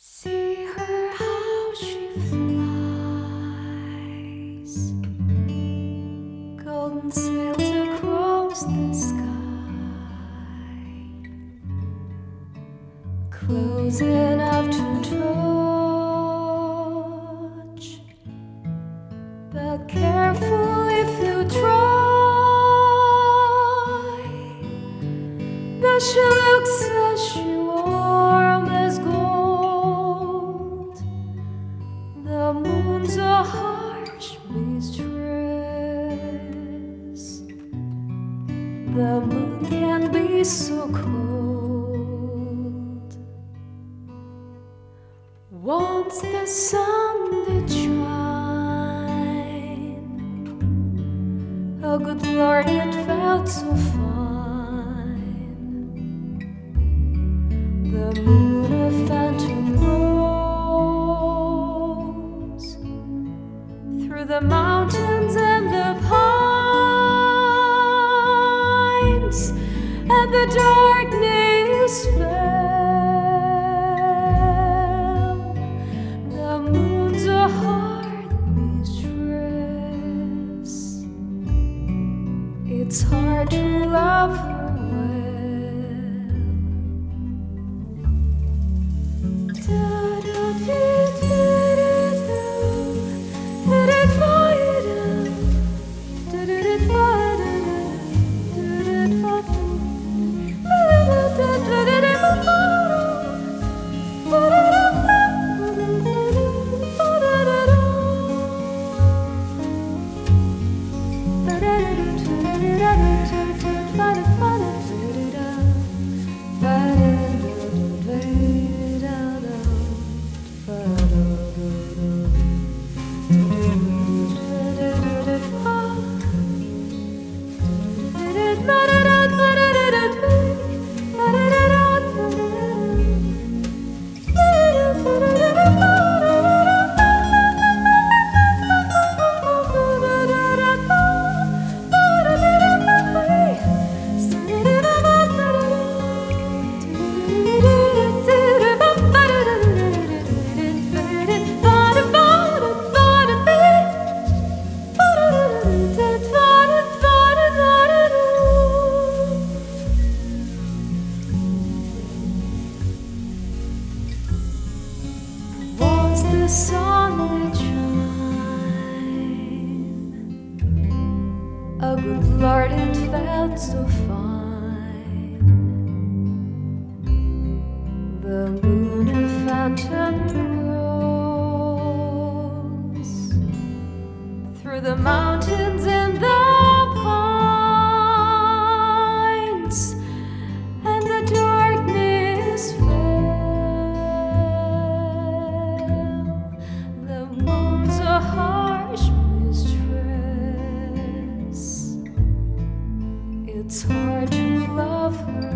See her how she flies, golden sails across the sky, close enough to touch, but careful if you try. Though she looks as she warm as gold, the moon's a harsh mistress. The moon can be so cold. Once the sun did shine, oh good Lord, it felt so fine. The moon a phantom rose through the mountains and the pines, and the darkness fell. The moon's a hard mistress. It's hard to love her the sunlit shine. Oh good Lord, it felt so fine. The moon a phantom rose through the mountains and the pines, and the darkness fell. A harsh mistress. It's hard to love her.